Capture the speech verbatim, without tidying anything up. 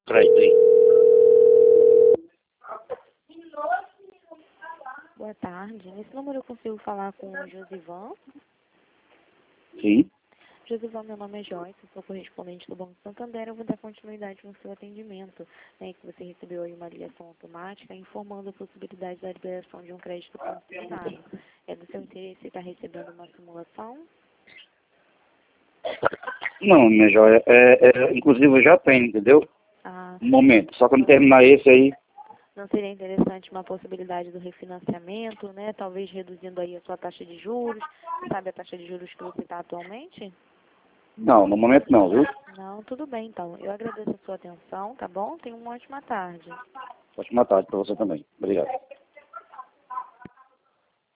Peraí, peraí. Boa tarde. Nesse número eu consigo falar com o Josivan. Sim. Josivan, meu nome é Joyce, sou correspondente do Banco Santander. Eu vou dar continuidade no seu atendimento, né, que você recebeu aí uma ligação automática informando a possibilidade da liberação de um crédito consignado. É do seu interesse estar recebendo uma simulação? Não, minha joia. É, é, inclusive eu já tenho, entendeu? Ah, Um momento. Só quando terminar esse aí. não seria interessante uma possibilidade do refinanciamento, né? Talvez reduzindo aí a sua taxa de juros. Sabe a taxa de juros que você está atualmente? Não, no momento não, viu? Não, tudo bem então. Eu agradeço a sua atenção, tá bom? Tenha uma ótima tarde. Ótima tarde para você também. Obrigado.